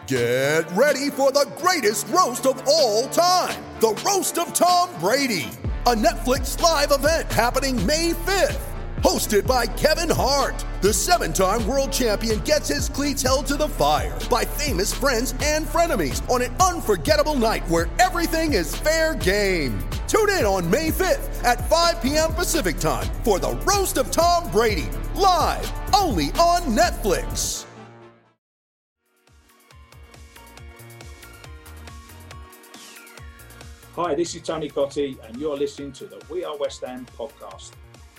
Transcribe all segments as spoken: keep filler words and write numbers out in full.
Get ready for the greatest roast of all time, the Roast of Tom Brady, a Netflix live event happening May fifth. Hosted by Kevin Hart, the seven-time world champion gets his cleats held to the fire by famous friends and frenemies on an unforgettable night where everything is fair game. Tune in on May fifth at five p.m. Pacific time for the Roast of Tom Brady, live only on Netflix. Hi, this is Tony Cottee, and you're listening to the We Are West Ham podcast.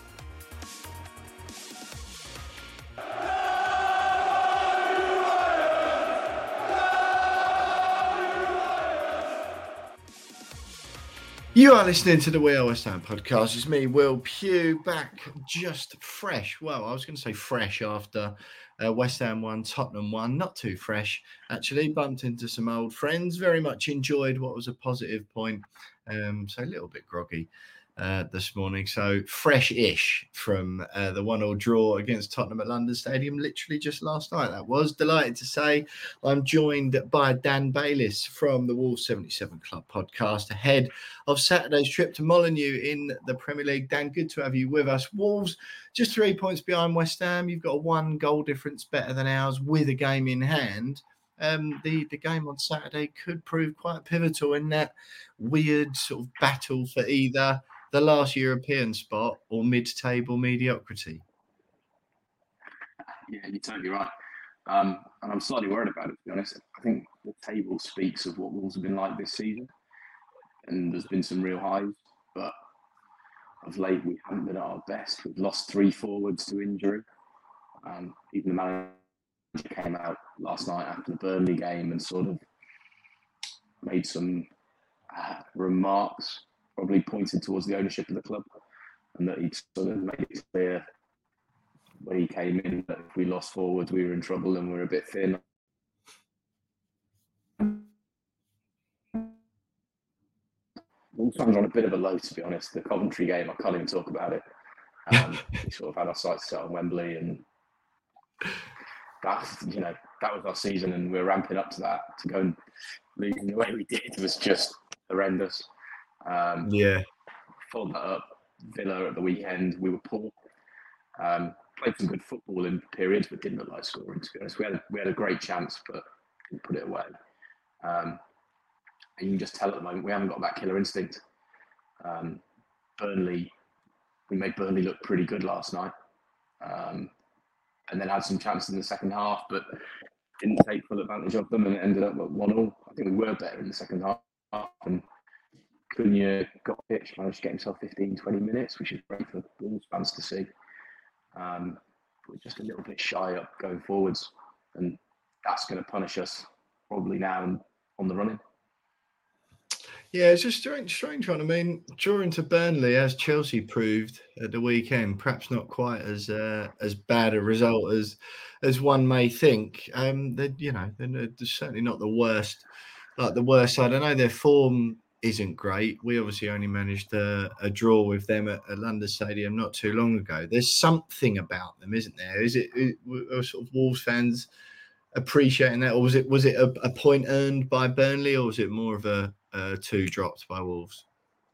You are listening to the We Are West Ham podcast. It's me, Will Pugh, back just fresh. Well, I was going to say fresh after uh, West Ham won, Tottenham won. Not too fresh, actually. Bumped into some old friends. Very much enjoyed what was a positive point. Um, so a little bit groggy uh, this morning. So fresh-ish from uh, the one-all draw against Tottenham at London Stadium, literally just last night. That was delighted to say I'm joined by Dan Bayliss from the Wolves seventy-seven Club podcast ahead of Saturday's trip to Molineux in the Premier League. Dan, good to have you with us. Wolves just three points behind West Ham. You've got a one goal difference better than ours with a game in hand. Um, the, the game on Saturday could prove quite pivotal in that weird sort of battle for either the last European spot or mid-table mediocrity. Yeah, you're totally right. Um, and I'm slightly worried about it, to be honest. I think the table speaks of what Wolves have been like this season. And there's been some real highs, but of late we haven't been at our best. We've lost three forwards to injury. Um, even the manager came out last night after the Burnley game and sort of made some uh, remarks, probably pointed towards the ownership of the club, and that he'd sort of made it clear when he came in that if we lost forwards, we were in trouble and we we're a bit thin. Wolves fans are on a bit of a low, to be honest. The Coventry game, I can't even talk about it. Um, we sort of had our sights set on Wembley, and that, you know, that was our season, and we we're ramping up to that. To go and lose the way we did was just horrendous. Um, yeah. Followed that up. Villa at the weekend, we were poor. Um, played some good football in periods, but didn't look like scoring, to be honest. We had a, we had a great chance, but didn't put it away. Um, and you can just tell at the moment we haven't got that killer instinct. Um, Burnley, we made Burnley look pretty good last night. Um, and then had some chances in the second half, but didn't take full advantage of them, and it ended up at one all. I think we were better in the second half. And Cunha got pitched, managed to get himself fifteen, twenty minutes, which is great for Wolves fans to see. Um, we're just a little bit shy up going forwards, and that's going to punish us probably now and on the running. Yeah, it's just strange, strange one. I mean, drawing to Burnley, as Chelsea proved at the weekend, perhaps not quite as uh, as bad a result as as one may think. Um, they, you know, they're, they're certainly not the worst, like the worst side. I know their form isn't great. We obviously only managed a, a draw with them at, at London Stadium not too long ago. There's something about them, isn't there? Is it, it are sort of Wolves fans appreciating that, or was it was it a, a point earned by Burnley, or was it more of a Uh, two dropped by Wolves?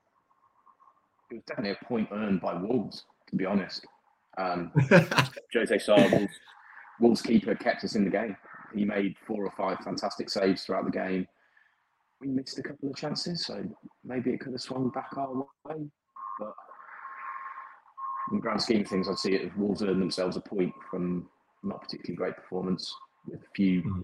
It was definitely a point earned by Wolves, to be honest. Um, Jose Sarr, Wolves, Wolves keeper, kept us in the game. He made four or five fantastic saves throughout the game. We missed a couple of chances, so maybe it could have swung back our way. But in the grand scheme of things, I'd see it as Wolves earned themselves a point from not particularly great performance, with a few mm.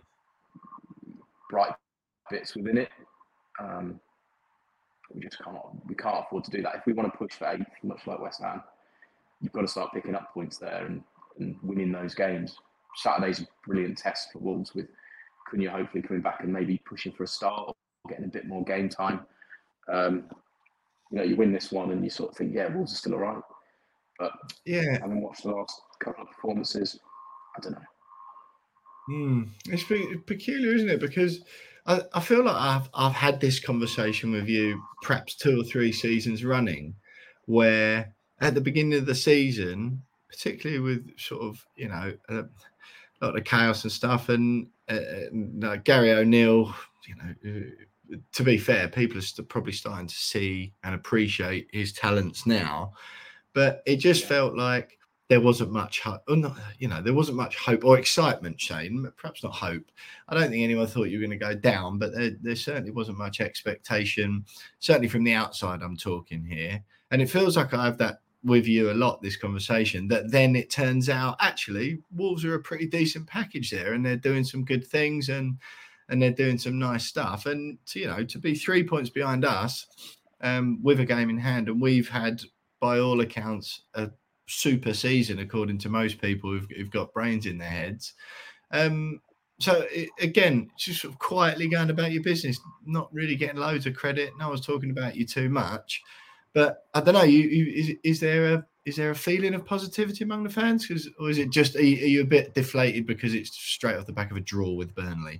bright bits within it. Um, we just can't we can't afford to do that. If we want to push for eighth, much like West Ham, you've got to start picking up points there and, and winning those games. Saturday's a brilliant test for Wolves, with Cunha hopefully coming back and maybe pushing for a start or getting a bit more game time. Um, you know, you win this one and you sort of think, yeah, Wolves are still all right. But yeah, having watched the last couple of performances, I don't know. Mm. It's peculiar, isn't it? Because I, I feel like I've I've had this conversation with you perhaps two or three seasons running, where at the beginning of the season, particularly with sort of, you know, uh, a lot of chaos and stuff. And uh, uh, Gary O'Neill, you know, uh, to be fair, people are st- probably starting to see and appreciate his talents now. But it just yeah. felt like there wasn't much hope, or not, you know, there wasn't much hope or excitement, Shane. Perhaps not hope. I don't think anyone thought you were going to go down, but there, there certainly wasn't much expectation, certainly from the outside, I'm talking here. And it feels like I have that with you a lot, this conversation, that then it turns out, actually, Wolves are a pretty decent package there, and they're doing some good things, and and they're doing some nice stuff. And, to, you know, to be three points behind us um, with a game in hand, and we've had, by all accounts, a super season according to most people who've, who've got brains in their heads. Um, so it, again, just sort of quietly going about your business, not really getting loads of credit. No one's talking about you too much, but I don't know. You, you is, is there a is there a feeling of positivity among the fans, Cause, or is it just are you, are you a bit deflated because it's straight off the back of a draw with Burnley?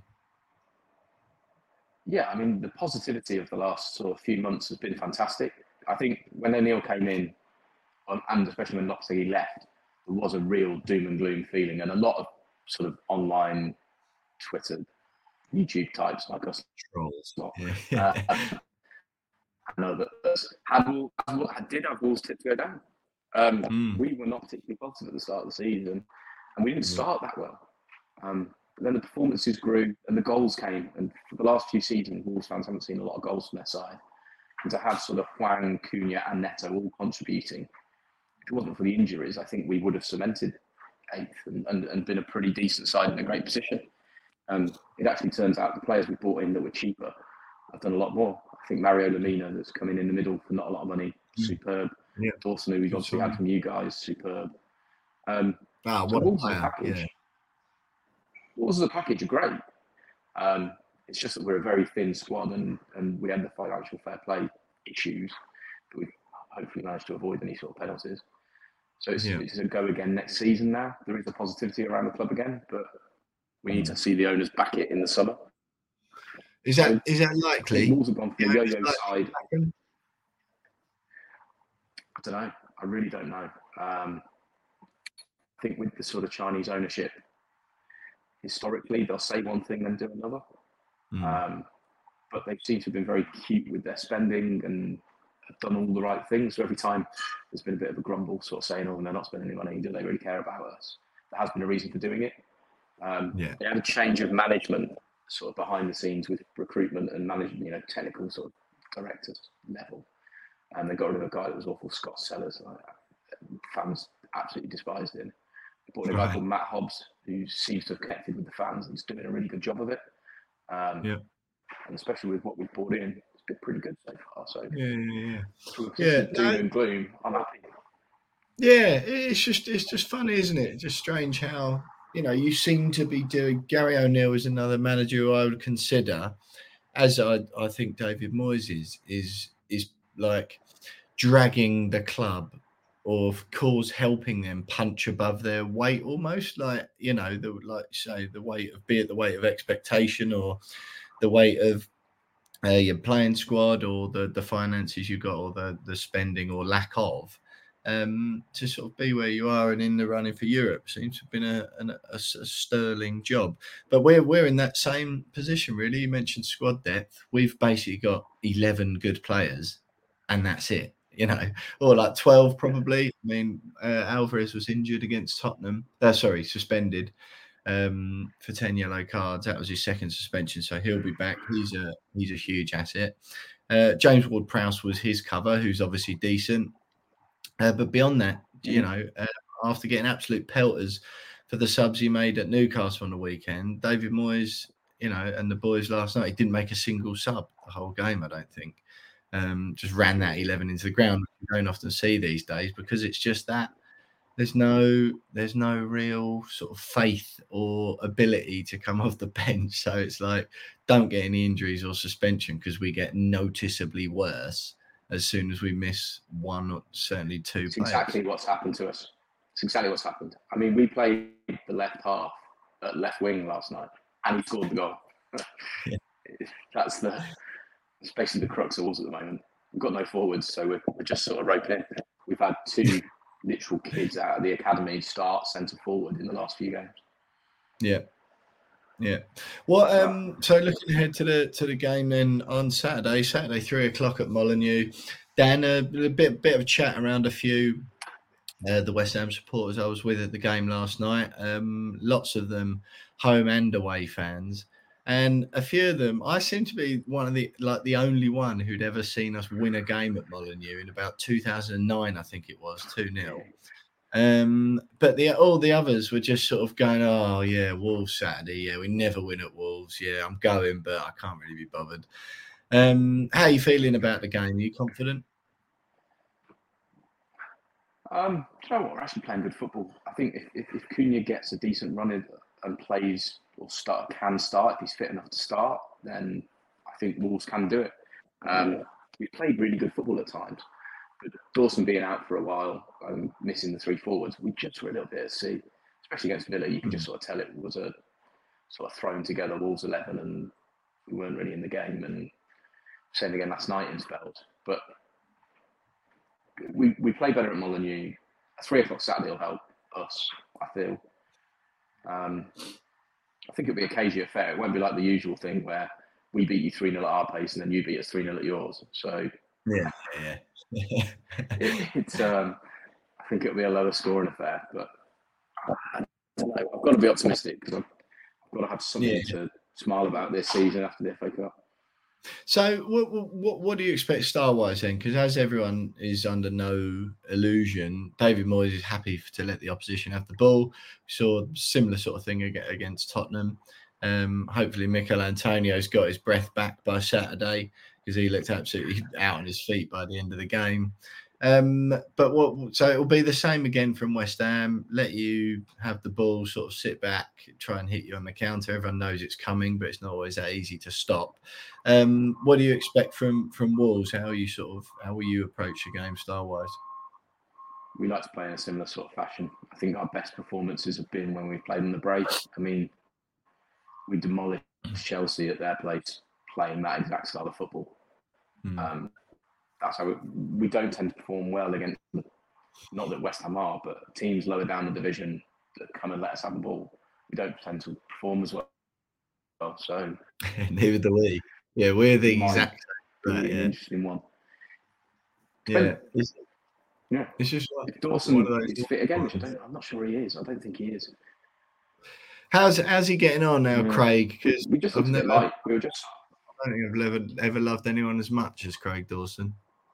Yeah, I mean the positivity of the last sort of few months has been fantastic. I think when O'Neill came in, and especially when Lopetegui left, there was a real doom and gloom feeling, and a lot of sort of online, Twitter, YouTube types like us. Trolls. Yeah. uh, I know that had, had, did have Wolves tipped to go down. Um, mm. We were not particularly positive at the start of the season, and we didn't start that well. Um, but then the performances grew, and the goals came. And for the last few seasons, Wolves fans haven't seen a lot of goals from their side. And to have sort of Hwang, Cunha, and Neto all contributing, if it wasn't for the injuries, I think we would have cemented eighth and, and, and been a pretty decent side in a great position. Um, it actually turns out the players we brought in that were cheaper have done a lot more. I think Mario Lemina, that's come in in the middle for not a lot of money, mm. superb. Yeah. Dawson, who we've Good obviously song. had from you guys, superb. Um, ah, what so a player. package. Yeah. Wolves as a package are great. Um, it's just that we're a very thin squad, and, and we had the financial fair play issues, but we've hopefully managed to avoid any sort of penalties. So it's, yeah. it's a go again next season now. There is a positivity around the club again, but we need to see the owners back it in the summer. Is that so, is that likely? Wolves have gone from the yo-yo side. I don't know. I really don't know. Um, I think with the sort of Chinese ownership, historically they'll say one thing then do another. Mm. Um, but they seem to have been very cute with their spending and have done all the right things. So every time there's been a bit of a grumble, sort of saying, "Oh, they're not spending any money. Do they really care about us?" There has been a reason for doing it. Um, yeah. They had a change of management, sort of behind the scenes with recruitment and management, you know, technical sort of directors level. And they got rid of a guy that was awful, Scott Sellers. Like, fans absolutely despised him. They brought in a guy right. called Matt Hobbs, who seems to have connected with the fans and is doing a really good job of it. Um, yeah. And especially with what we've brought in, it's been pretty good so far. So yeah, yeah, yeah. yeah doom no, and gloom, I'm happy. Yeah, it's just it's just funny, isn't it? It's just strange how, you know, you seem to be doing. Gary O'Neill is another manager who I would consider, as I, I think David Moyes is, is is like dragging the club, or of course helping them punch above their weight, almost like, you know, the like say the weight of be it the weight of expectation or the weight of uh, your playing squad or the the finances you got or the the spending or lack of. Um, to sort of be where you are and in the running for Europe seems to have been a, a, a, a sterling job. But we're we're in that same position, really. You mentioned squad depth. We've basically got eleven good players, and that's it. You know, or like twelve probably. I mean, uh, Alvarez was injured against Tottenham. Uh, sorry, suspended um, for ten yellow cards. That was his second suspension, so he'll be back. He's a he's a huge asset. Uh, James Ward-Prowse was his cover, who's obviously decent. Uh, but beyond that, you know, uh, after getting absolute pelters for the subs he made at Newcastle on the weekend, David Moyes, you know, and the boys last night, he didn't make a single sub the whole game, I don't think. Um, just ran that eleven into the ground, which you don't often see these days because it's just that there's no there's no real sort of faith or ability to come off the bench. So it's like, don't get any injuries or suspension because we get noticeably worse as soon as we miss one or certainly two It's players. Exactly what's happened to us. It's exactly what's happened. I mean, we played the left half at left wing last night, and he scored the goal. Yeah. That's the it's basically the crux of Wolves at the moment. We've got no forwards, so we're, we're just sort of roping in. We've had two literal kids out of the academy start centre forward in the last few games. Yeah. Yeah. Well, um, so looking ahead to the to the game then on Saturday, Saturday three o'clock at Molineux. Dan, a, a bit bit of a chat around a few uh, the West Ham supporters I was with at the game last night. Um, lots of them home and away fans, and a few of them. I seem to be one of the like the only one who'd ever seen us win a game at Molineux in about two thousand nine, I think it was two nil. Um, but the all the others were just sort of going, oh yeah, Wolves Saturday, yeah, we never win at Wolves. Yeah, I'm going, but I can't really be bothered. Um, how are you feeling about the game? Are you confident? Um, do you know what? We're actually playing good football. I think if, if, if Cunha gets a decent run in and plays or start can start, if he's fit enough to start, then I think Wolves can do it. Um, we've played really good football at times. But Dawson being out for a while and missing the three forwards, we just were a little bit at sea, especially against Villa. You can just sort of tell it was a sort of thrown together Wolves eleven, and we weren't really in the game. And same again last night in spells. But we we play better at Molineux. Three o'clock Saturday will help us, I feel. Um, I think it'll be a cagey affair. It won't be like the usual thing where we beat you three nil at our pace and then you beat us three nil at yours. So yeah, yeah. it, it's um, I think it'll be a lower scoring affair, but I, I don't know. I've got to be optimistic because I've, I've got to have something yeah. to smile about this season after the F A Cup. So, what what what do you expect style-wise then? Because as everyone is under no illusion, David Moyes is happy to let the opposition have the ball. We saw a similar sort of thing against Tottenham. Um, hopefully, Mikel Antonio's got his breath back by Saturday because he looked absolutely out on his feet by the end of the game. Um, but what? So it'll be the same again from West Ham. Let you have the ball, sort of sit back, try and hit you on the counter. Everyone knows it's coming, but it's not always that easy to stop. Um, what do you expect from from Wolves? How are you sort of how will you approach the game style wise? We like to play in a similar sort of fashion. I think our best performances have been when we've played in the break. I mean, we demolished Chelsea at their place playing that exact style of football. Mm. Um, That's how we, we don't tend to perform well against, not that West Ham are, but teams lower down the division that come and let us have the ball. We don't tend to perform as well. So neither do we. Yeah, we're the exact same. Really yeah. Interesting one. Yeah, it's, yeah. It's just like if Dawson is fit again, which I don't, I'm not sure he is. I don't think he is. How's how's he getting on now, yeah. Craig? Because we just looked never, like we were just. I don't think I've ever ever loved anyone as much as Craig Dawson.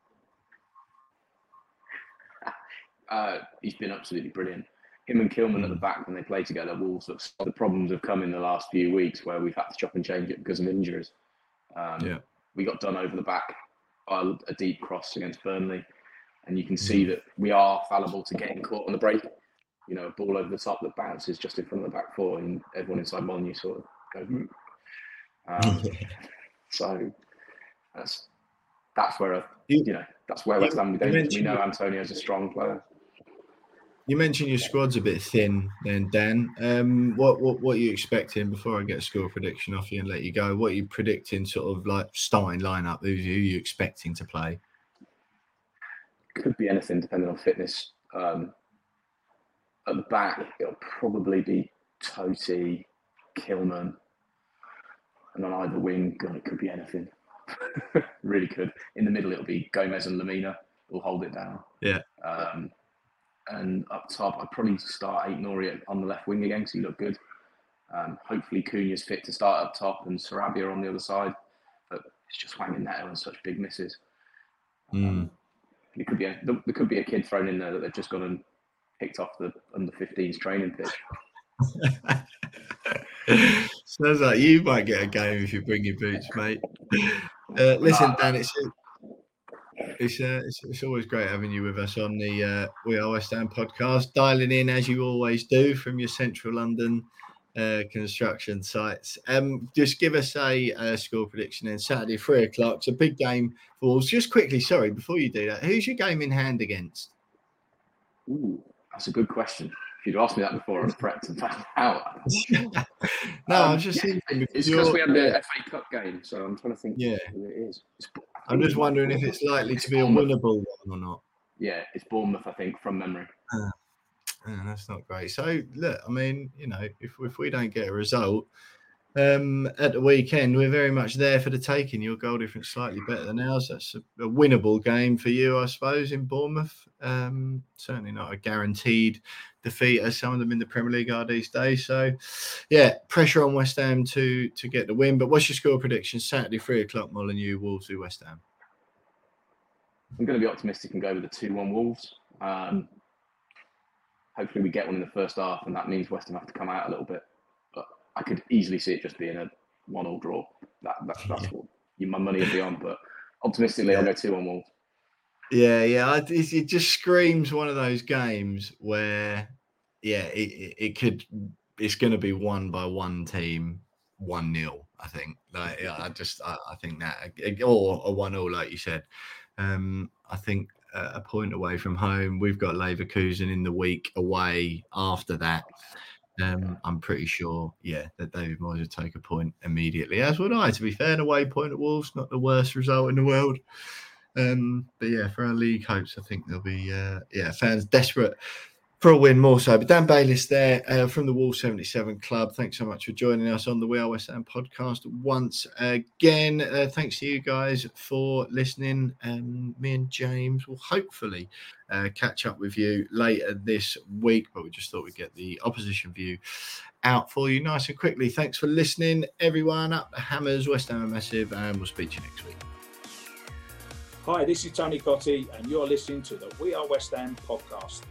Uh, he's been absolutely brilliant. Him and Kilman mm. at the back when they play together, Wolves. The problems have come in the last few weeks where we've had to chop and change it because of injuries. Um, yeah, we got done over the back by a deep cross against Burnley, and you can see mm. that we are fallible to getting caught on the break. You know, a ball over the top that bounces just in front of the back four, and everyone inside Molineux sort of goes. Mm. Um, so that's that's where I, you know that's where West Ham we, we know Antonio's a strong player. You mentioned your squad's a bit thin, then Dan. Um, what what what are you expecting before I get a score prediction off you and let you go? What are you predicting, sort of like starting lineup? Who, who are you expecting to play? Could be anything depending on fitness. Um, at the back, it'll probably be Totti, Kilman, and on either wing, God, it could be anything. Really could. In the middle, it'll be Gomez and Lamina will hold it down. Yeah. Um, And up top, I'd probably start Aït-Nouri on the left wing again because he looked good. Um, hopefully, Cunha's fit to start up top and Sarabia on the other side. But it's just Wang Neto and such big misses. Mm. Um, it could be a, there could be a kid thrown in there that they've just gone and picked off the under fifteens training pitch. Sounds like you might get a game if you bring your boots, mate. Uh, listen, Dan, it's. It's, uh, it's it's always great having you with us on the uh, We Are West Ham podcast, dialing in as you always do from your central London uh, construction sites. Um, just give us a, a score prediction then. Saturday, three o'clock. It's a big game for Wolves. Just quickly, sorry, before you do that, who's your game in hand against? Ooh, that's a good question. If you'd asked me that before, I was prepped to find out. no, um, I was just yeah, thinking. It's because we had the F A Cup game, so I'm trying to think yeah. who it is. It's, I'm just wondering if it's likely it's to be Bournemouth. A winnable one or not. Yeah, it's Bournemouth, I think, from memory. Uh, Yeah, that's not great. So look, I mean, you know, if if we don't get a result um, at the weekend, we're very much there for the taking. Your goal difference slightly better than ours. That's a, a winnable game for you, I suppose, in Bournemouth. Um, certainly not a guaranteed defeat as some of them in the Premier League are these days. So, yeah, pressure on West Ham to to get the win. But what's your score prediction? Saturday, three o'clock, Molineux, Wolves v West Ham. I'm going to be optimistic and go with the two one Wolves. Um, hopefully we get one in the first half, and that means West Ham have to come out a little bit. But I could easily see it just being a one-all draw. That, that, that's yeah. what you, my money would be on. But optimistically, yeah. I'll go two one Wolves. Yeah, yeah. It, it just screams one of those games where, yeah, it, it could. It's going to be won by one team, one nil. I think. Like, yeah, I just, I, I think that, or a one all, like you said. Um, I think uh, a point away from home. We've got Leverkusen in the week away after that. Um, I'm pretty sure, yeah, that David Moyes would take a point immediately, as would I. To be fair, an away point at Wolves, not the worst result in the world. Um, but yeah, for our league hopes, I think there'll be, uh, yeah, fans desperate for a win more so. But Dan Bayliss there uh, from the Wolves seventy-seven Club. Thanks so much for joining us on the We Are West Ham podcast once again. Uh, thanks to you guys for listening. Um, me and James will hopefully uh, catch up with you later this week, but we just thought we'd get the opposition view out for you nice and quickly. Thanks for listening, everyone. Up the Hammers, West Ham are massive, and we'll speak to you next week. Hi, this is Tony Cottee, and you're listening to the We Are West Ham podcast.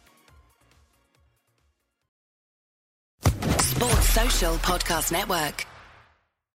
Sports Social Podcast Network.